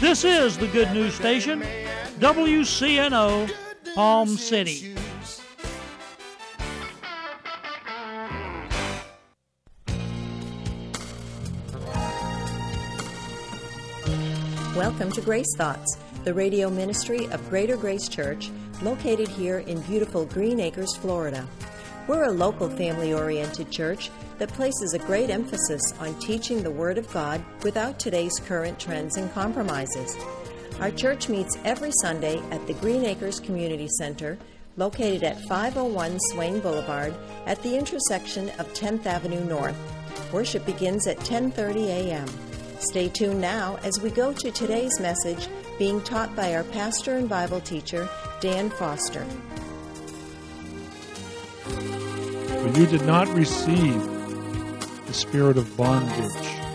This is the Good News Station, WCNO, Palm City. Welcome to Grace Thoughts, the radio ministry of Greater Grace Church, located here in beautiful Green Acres, Florida. We're a local family-oriented church that places a great emphasis on teaching the Word of God without today's current trends and compromises. Our church meets every Sunday at the Green Acres Community Center, located at 501 Swain Boulevard at the intersection of 10th Avenue North. Worship begins at 10:30 a.m. Stay tuned now as we go to today's message being taught by our pastor and Bible teacher, Dan Foster. For you did not receive the spirit of bondage.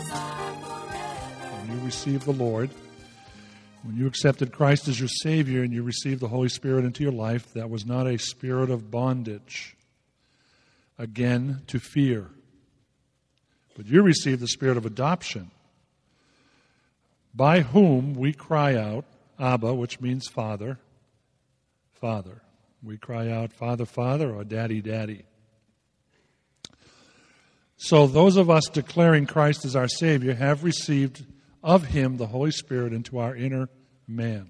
When you received the Lord, when you accepted Christ as your Savior and you received the Holy Spirit into your life, that was not a spirit of bondage, again, to fear. But you received the spirit of adoption, by whom we cry out, Abba, which means Father, Father. We cry out, Father, Father, or Daddy, Daddy. So those of us declaring Christ as our Savior have received of Him the Holy Spirit into our inner man.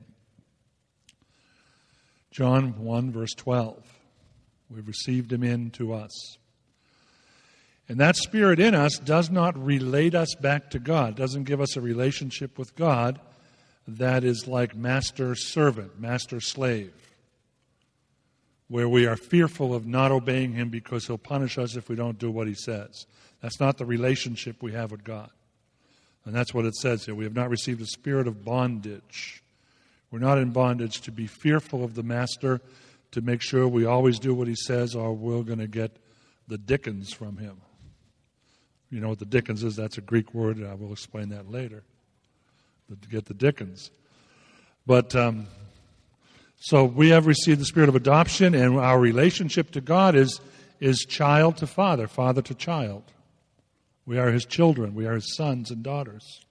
John 1, verse 12. We've received Him into us. And that Spirit in us does not relate us back to God, doesn't give us a relationship with God that is like master-servant, master-slave, where we are fearful of not obeying Him because He'll punish us if we don't do what He says. That's not the relationship we have with God. And that's what it says here. We have not received a spirit of bondage. We're not in bondage to be fearful of the Master, to make sure we always do what He says, or we're going to get the dickens from Him. You know what the dickens is? That's a Greek word, and I will explain that later. To get the dickens. But, so we have received the spirit of adoption, and our relationship to God is child to father, father to child. We are His children. We are His sons and daughters.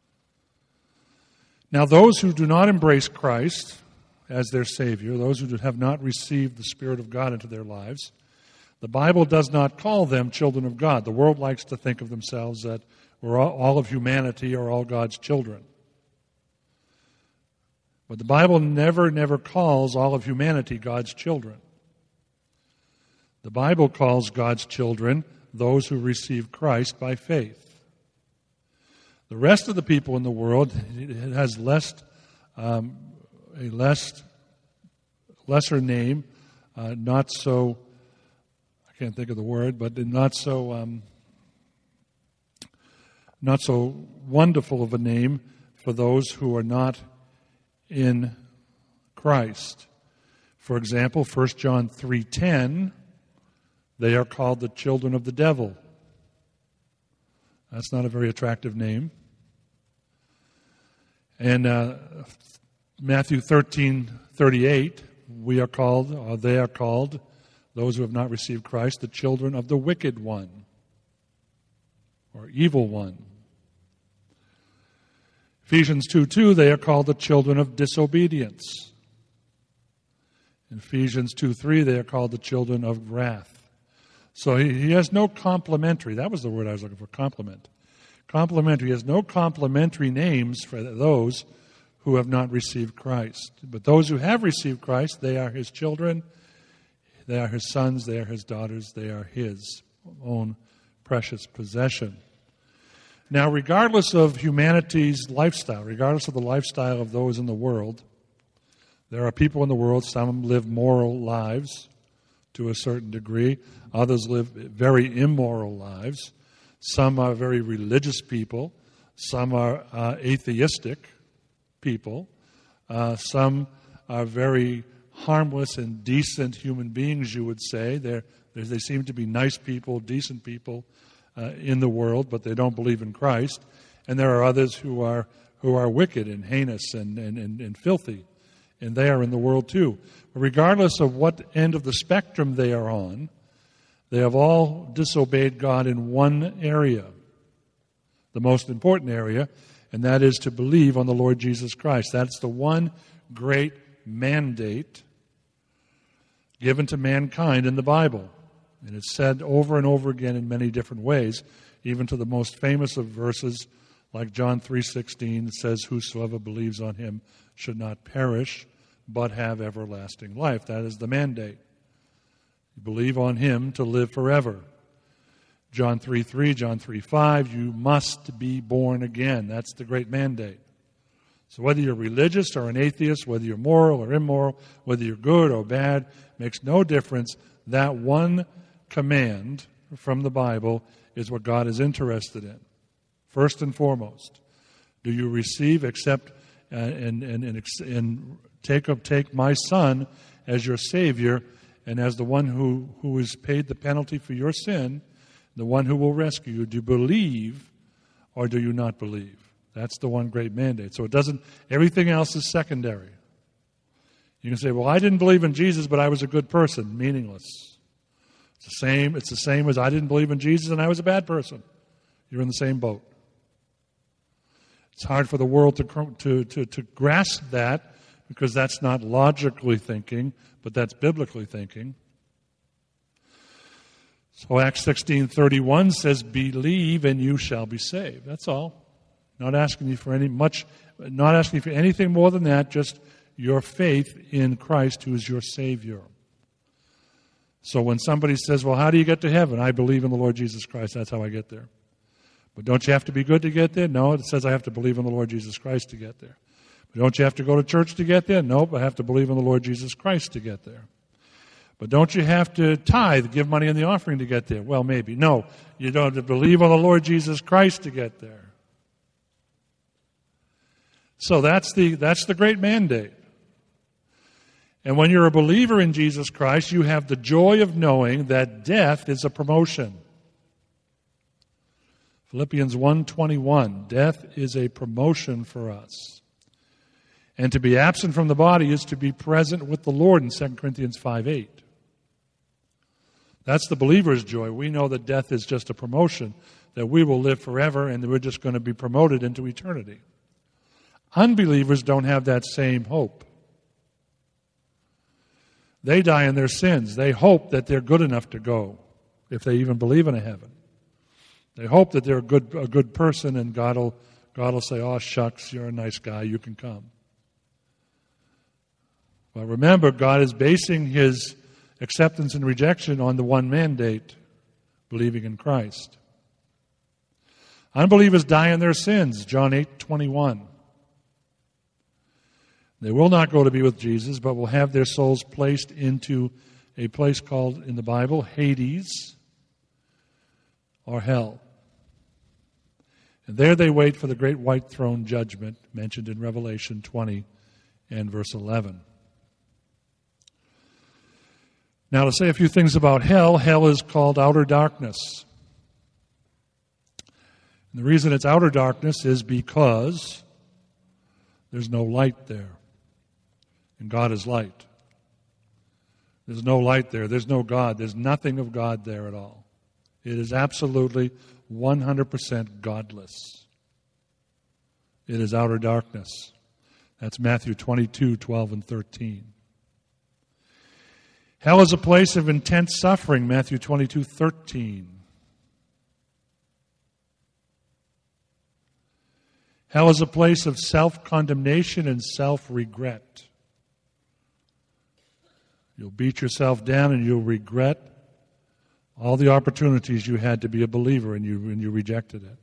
Now, those who do not embrace Christ as their Savior, those who have not received the Spirit of God into their lives, the Bible does not call them children of God. The world likes to think of themselves that all of humanity are all God's children. But the Bible never calls all of humanity God's children. The Bible calls God's children those who receive Christ by faith. The rest of the people in the world, it has a lesser name, not so, I can't think of the word, but not so wonderful of a name for those who are not in Christ. For example, 1 John 3:10, they are called the children of the devil. That's not a very attractive name. And Matthew 13:38, we are called, or they are called, those who have not received Christ, the children of the wicked one, or evil one. Ephesians 2:2, they are called the children of disobedience. In Ephesians 2:3, they are called the children of wrath. So he has no complementary. That was the word I was looking for, complement. Complementary. He has no complementary names for those who have not received Christ. But those who have received Christ, they are His children, they are His sons, they are His daughters, they are His own precious possession. Now, regardless of humanity's lifestyle, regardless of the lifestyle of those in the world, there are people in the world, some live moral lives to a certain degree, others live very immoral lives, some are very religious people, some are atheistic people, some are very harmless and decent human beings, you would say. They seem to be nice people, decent people in the world, but they don't believe in Christ. And there are others who are wicked and heinous and filthy, and they are in the world too. But regardless of what end of the spectrum they are on, they have all disobeyed God in one area. The most important area and that is to believe on the Lord Jesus Christ. That's the one great mandate given to mankind in the Bible. And it's said over and over again in many different ways, even to the most famous of verses like John 3:16 that says, "Whosoever believes on him should not perish, but have everlasting life." That is the mandate. You believe on him to live forever. John 3:3, John 3:5, you must be born again. That's the great mandate. So whether you're religious or an atheist, whether you're moral or immoral, whether you're good or bad, makes no difference. That one command from the Bible is what God is interested in. First and foremost, do you receive, accept, and take my Son as your Savior and as the one who has paid the penalty for your sin, the one who will rescue you? Do you believe or do you not believe? That's the one great mandate. So everything else is secondary. You can say, well, I didn't believe in Jesus, but I was a good person. Meaningless. It's the same as I didn't believe in Jesus and I was a bad person. You're in the same boat. It's hard for the world to grasp that because that's not logically thinking, but that's biblically thinking. So Acts 16:31 says, "Believe and you shall be saved." That's all. Not asking you for anything more than that, just your faith in Christ who is your Savior. So when somebody says, well, how do you get to heaven? I believe in the Lord Jesus Christ. That's how I get there. But don't you have to be good to get there? No, it says I have to believe in the Lord Jesus Christ to get there. But don't you have to go to church to get there? Nope, I have to believe in the Lord Jesus Christ to get there. But don't you have to tithe, give money in the offering to get there? Well, maybe. No, you don't have to believe on the Lord Jesus Christ to get there. So that's the great mandate. And when you're a believer in Jesus Christ, you have the joy of knowing that death is a promotion. Philippians 1:21, death is a promotion for us. And to be absent from the body is to be present with the Lord in 2 Corinthians 5:8. That's the believer's joy. We know that death is just a promotion, that we will live forever and that we're just going to be promoted into eternity. Unbelievers don't have that same hope. They die in their sins. They hope that they're good enough to go, if they even believe in a heaven. They hope that they're a good person and God will say, oh, shucks, you're a nice guy, you can come. But remember, God is basing his acceptance and rejection on the one mandate, believing in Christ. Unbelievers die in their sins, John 8:21. They will not go to be with Jesus, but will have their souls placed into a place called, in the Bible, Hades or hell. And there they wait for the great white throne judgment mentioned in Revelation 20 and verse 11. Now, to say a few things about hell, hell is called outer darkness. And the reason it's outer darkness is because there's no light there. And God is light. There's no light there. There's no God. There's nothing of God there at all. It is absolutely 100% godless. It is outer darkness. That's Matthew 22:12 and 13. Hell is a place of intense suffering, Matthew 22:13. Hell is a place of self-condemnation and self-regret. You'll beat yourself down and you'll regret all the opportunities you had to be a believer and you rejected it.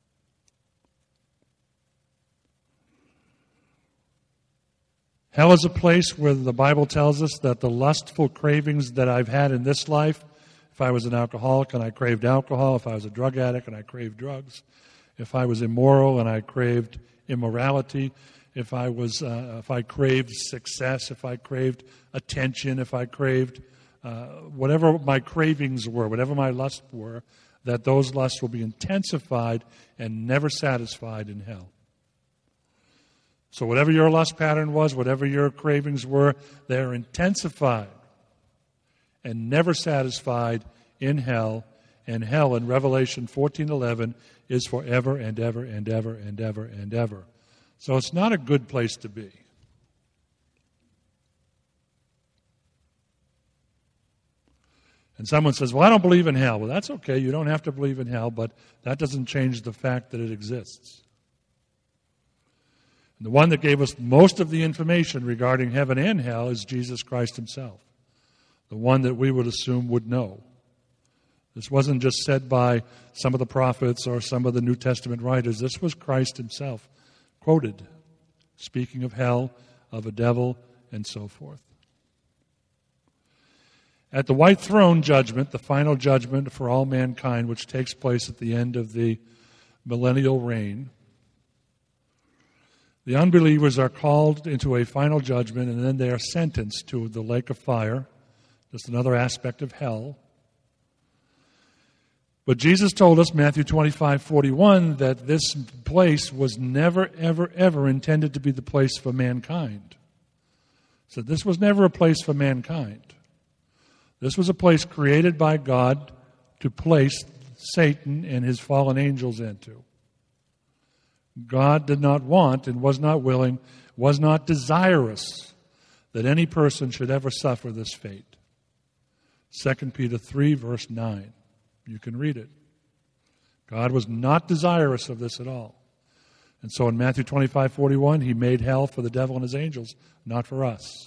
Hell is a place where the Bible tells us that the lustful cravings that I've had in this life, if I was an alcoholic and I craved alcohol, if I was a drug addict and I craved drugs, if I was immoral and I craved immorality, if I craved success, if I craved attention, if I craved whatever my cravings were, whatever my lusts were, that those lusts will be intensified and never satisfied in hell. So whatever your lust pattern was, whatever your cravings were, they're intensified and never satisfied in hell, and hell in Revelation 14:11 is forever and ever and ever and ever and ever. So it's not a good place to be. And someone says, well, I don't believe in hell. Well, that's okay. You don't have to believe in hell, but that doesn't change the fact that it exists. And the one that gave us most of the information regarding heaven and hell is Jesus Christ himself, the one that we would assume would know. This wasn't just said by some of the prophets or some of the New Testament writers. This was Christ himself, quoted, speaking of hell, of a devil, and so forth. At the white throne judgment, the final judgment for all mankind, which takes place at the end of the millennial reign, the unbelievers are called into a final judgment, and then they are sentenced to the lake of fire, just another aspect of hell. But Jesus told us, Matthew 25:41, that this place was never, ever, ever intended to be the place for mankind. So this was never a place for mankind. This was a place created by God to place Satan and his fallen angels into. God did not want and was not willing, was not desirous that any person should ever suffer this fate. 2 Peter 3, verse 9. You can read it. God was not desirous of this at all. And so in Matthew 25:41, he made hell for the devil and his angels, not for us.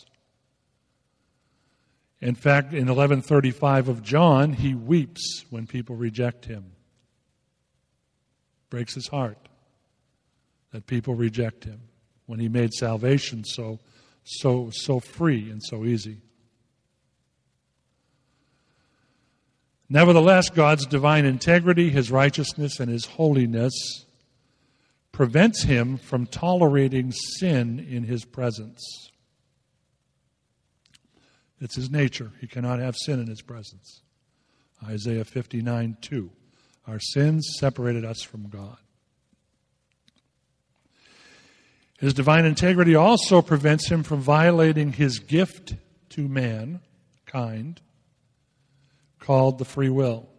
In fact, in 11:35 of John, he weeps when people reject him. Breaks his heart that people reject him when he made salvation so free and so easy. Nevertheless, God's divine integrity, his righteousness, and his holiness prevents him from tolerating sin in his presence. It's his nature. He cannot have sin in his presence. Isaiah 59:2. Our sins separated us from God. His divine integrity also prevents him from violating his gift to mankind, called the free will.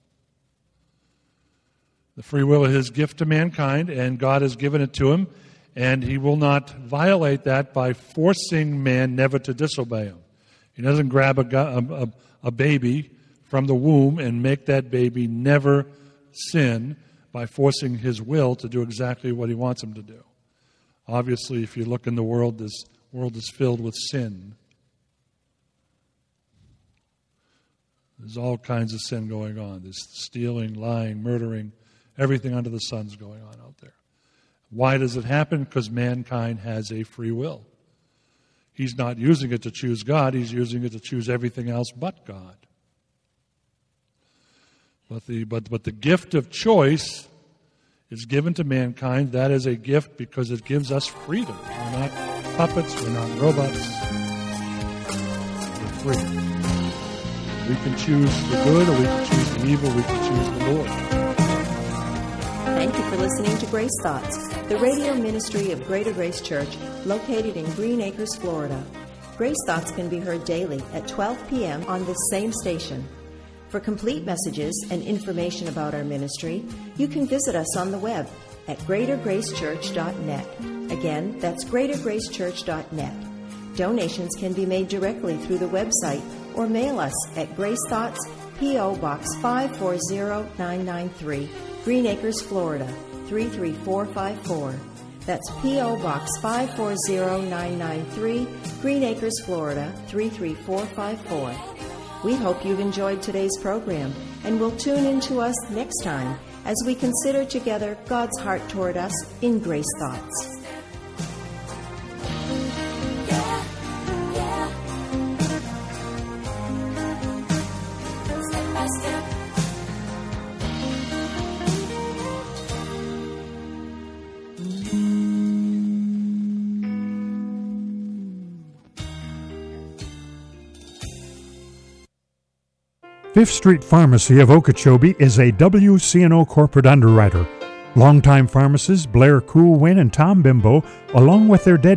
The free will is his gift to mankind, and God has given it to him, and he will not violate that by forcing man never to disobey him. He doesn't grab a baby from the womb and make that baby never sin by forcing his will to do exactly what he wants him to do. Obviously, if you look in the world, this world is filled with sin. There's all kinds of sin going on. There's stealing, lying, murdering, everything under the sun's going on out there. Why does it happen? Because mankind has a free will. He's not using it to choose God. He's using it to choose everything else but God. But the gift of choice is given to mankind. That is a gift because it gives us freedom. We're not puppets. We're not robots. We're free. We can choose the good or we can choose the evil. We can choose the Lord. Thank you for listening to Grace Thoughts, the radio ministry of Greater Grace Church, located in Green Acres, Florida. Grace Thoughts can be heard daily at 12 p.m. on this same station. For complete messages and information about our ministry, you can visit us on the web at greatergracechurch.net. Again, that's greatergracechurch.net. Donations can be made directly through the website or mail us at Grace Thoughts, P.O. Box 540993, Green Acres, Florida 33454. That's P.O. Box 540993, Green Acres, Florida 33454. We hope you've enjoyed today's program and will tune in to us next time as we consider together God's heart toward us in Grace Thoughts. Fifth Street Pharmacy of Okeechobee is a WCNO corporate underwriter. Longtime pharmacists Blair Coolwin and Tom Bimbo, along with their dedicated